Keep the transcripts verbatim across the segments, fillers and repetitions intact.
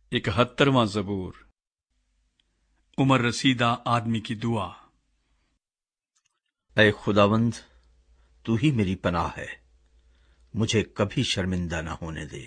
اکہترواں زبور۔ عمر رسیدہ آدمی کی دعا۔ اے خداوند، تو ہی میری پناہ ہے، مجھے کبھی شرمندہ نہ ہونے دے۔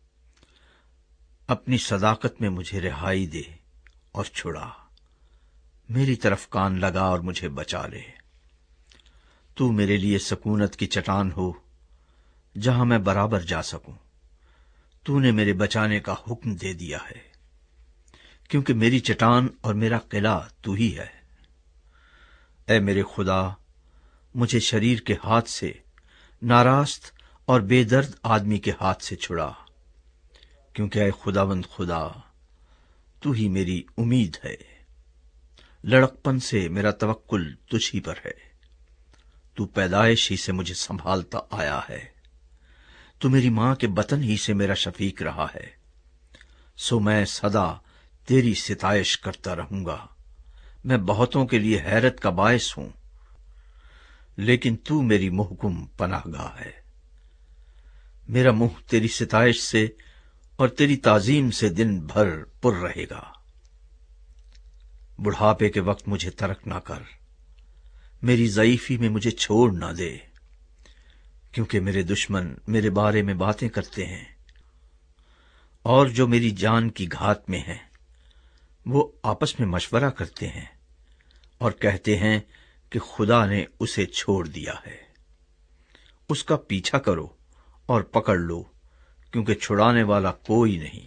اپنی صداقت میں مجھے رہائی دے اور چھڑا، میری طرف کان لگا اور مجھے بچا لے۔ تو میرے لیے سکونت کی چٹان ہو، جہاں میں برابر جا سکوں۔ تو نے میرے بچانے کا حکم دے دیا ہے، کیونکہ میری چٹان اور میرا قلعہ تو ہی ہے۔ اے میرے خدا، مجھے شریر کے ہاتھ سے، ناراست اور بے درد آدمی کے ہاتھ سے چھڑا، کیونکہ اے خداوند خدا، تو ہی میری امید ہے۔ لڑکپن سے میرا توکل تجھ ہی پر ہے۔ تو پیدائش ہی سے مجھے سنبھالتا آیا ہے، تو میری ماں کے بطن ہی سے میرا شفیق رہا ہے۔ سو میں سدا تیری ستائش کرتا رہوں گا، میں بہتوں کے لیے حیرت کا باعث ہوں، لیکن تو میری محکم پناہ گاہ ہے۔ میرا منہ تیری ستائش سے اور تیری تعظیم سے دن بھر پر رہے گا۔ بڑھاپے کے وقت مجھے ترک نہ کر، میری ضعیفی میں مجھے چھوڑ نہ دے، کیونکہ میرے دشمن میرے بارے میں باتیں کرتے ہیں، اور جو میری جان کی گھات میں ہیں وہ آپس میں مشورہ کرتے ہیں اور کہتے ہیں کہ خدا نے اسے چھوڑ دیا ہے۔ اس کا پیچھا کرو اور پکڑ لو، کیونکہ چھڑانے والا کوئی نہیں۔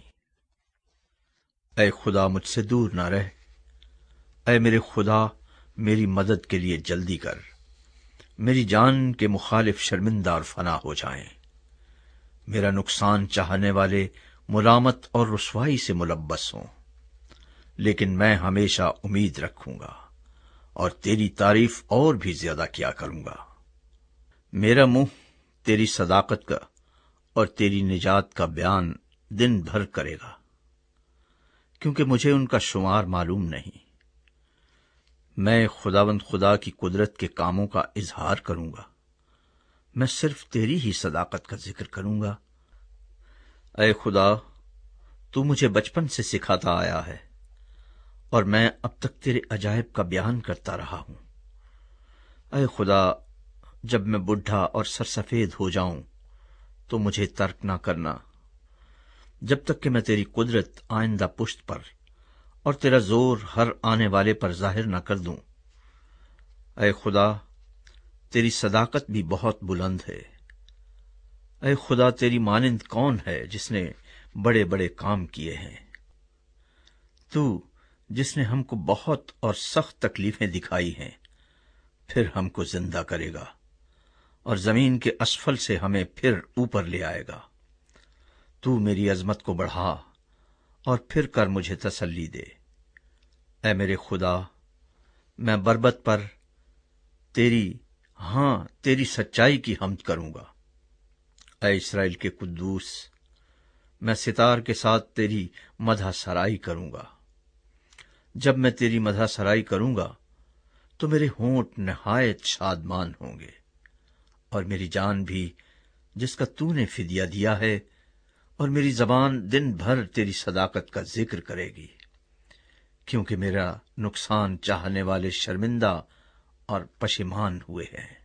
اے خدا، مجھ سے دور نہ رہ۔ اے میرے خدا، میری مدد کے لیے جلدی کر۔ میری جان کے مخالف شرمندہ اور فنا ہو جائیں۔ میرا نقصان چاہنے والے ملامت اور رسوائی سے ملبس ہوں، لیکن میں ہمیشہ امید رکھوں گا اور تیری تعریف اور بھی زیادہ کیا کروں گا۔ میرا منہ تیری صداقت کا اور تیری نجات کا بیان دن بھر کرے گا، کیونکہ مجھے ان کا شمار معلوم نہیں۔ میں خداوند خدا کی قدرت کے کاموں کا اظہار کروں گا، میں صرف تیری ہی صداقت کا ذکر کروں گا۔ اے خدا، تو مجھے بچپن سے سکھاتا آیا ہے، اور میں اب تک تیرے عجائب کا بیان کرتا رہا ہوں۔ اے خدا، جب میں بڈھا اور سرسفید ہو جاؤں تو مجھے ترک نہ کرنا، جب تک کہ میں تیری قدرت آئندہ پشت پر اور تیرا زور ہر آنے والے پر ظاہر نہ کر دوں۔ اے خدا، تیری صداقت بھی بہت بلند ہے۔ اے خدا، تیری مانند کون ہے جس نے بڑے بڑے کام کیے ہیں؟ تو جس نے ہم کو بہت اور سخت تکلیفیں دکھائی ہیں، پھر ہم کو زندہ کرے گا اور زمین کے اسفل سے ہمیں پھر اوپر لے آئے گا۔ تو میری عظمت کو بڑھا اور پھر کر مجھے تسلی دے۔ اے میرے خدا، میں بربط پر تیری ہاں تیری سچائی کی حمد کروں گا۔ اے اسرائیل کے قدوس، میں ستار کے ساتھ تیری مدح سرائی کروں گا۔ جب میں تیری مدح سرائی کروں گا تو میرے ہونٹ نہایت شادمان ہوں گے، اور میری جان بھی جس کا تو نے فدیہ دیا ہے، اور میری زبان دن بھر تیری صداقت کا ذکر کرے گی، کیونکہ میرا نقصان چاہنے والے شرمندہ اور پشیمان ہوئے ہیں۔